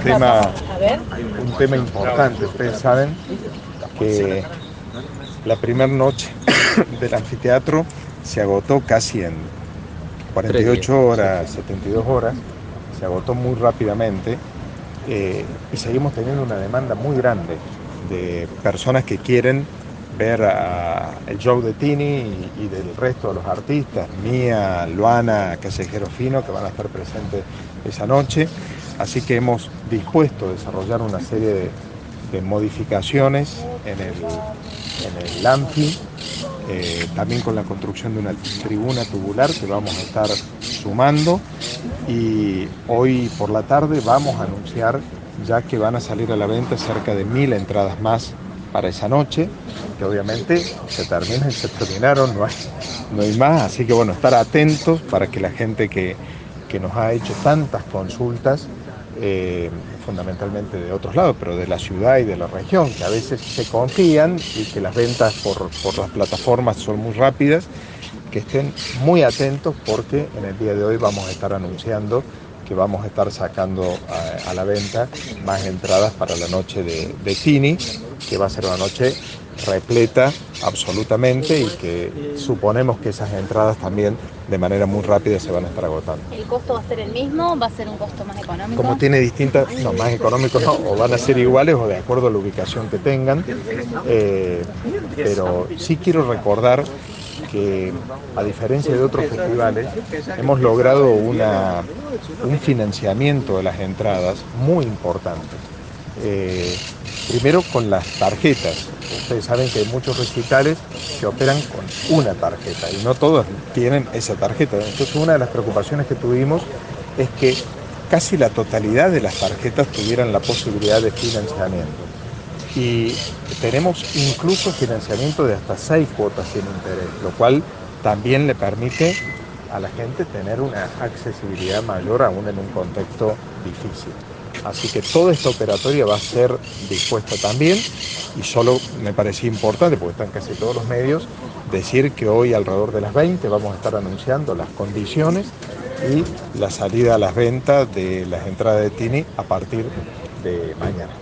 tema importante. Ustedes saben que la primera noche del anfiteatro se agotó casi en 48 horas, 72 horas, se agotó muy rápidamente y seguimos teniendo una demanda muy grande de personas que quieren ver el show de Tini y del resto de los artistas, Mía, Luana, Callejero Fino, que van a estar presentes esa noche. Así que hemos dispuesto a desarrollar una serie de modificaciones en el Anfi, también con la construcción de una tribuna tubular que vamos a estar sumando, y hoy por la tarde vamos a anunciar ya que van a salir a la venta cerca de 1000 entradas más para esa noche, que obviamente se terminaron, no hay más, así que bueno, estar atentos para que la gente que nos ha hecho tantas consultas, fundamentalmente de otros lados, pero de la ciudad y de la región, que a veces se confían y que las ventas por las plataformas son muy rápidas, que estén muy atentos porque en el día de hoy vamos a estar anunciando que vamos a estar sacando a la venta más entradas para la noche de Tini, que va a ser una noche repleta absolutamente y que suponemos que esas entradas también de manera muy rápida se van a estar agotando. ¿El costo va a ser el mismo? ¿Va a ser un costo más económico? Como tiene distintas, no, más económicos no, o van a ser iguales o de acuerdo a la ubicación que tengan, pero sí quiero recordar que a diferencia de otros festivales hemos logrado un financiamiento de las entradas muy importante. Primero con las tarjetas. Ustedes saben que hay muchos recitales que operan con una tarjeta y no todos tienen esa tarjeta. Entonces una de las preocupaciones que tuvimos es que casi la totalidad de las tarjetas tuvieran la posibilidad de financiamiento. Y tenemos incluso financiamiento de hasta 6 cuotas sin interés, lo cual también le permite a la gente tener una accesibilidad mayor aún en un contexto difícil. Así que toda esta operatoria va a ser dispuesta también, y solo me parecía importante, porque están casi todos los medios, decir que hoy alrededor de las 20 vamos a estar anunciando las condiciones y la salida a las ventas de las entradas de Tini a partir de mañana.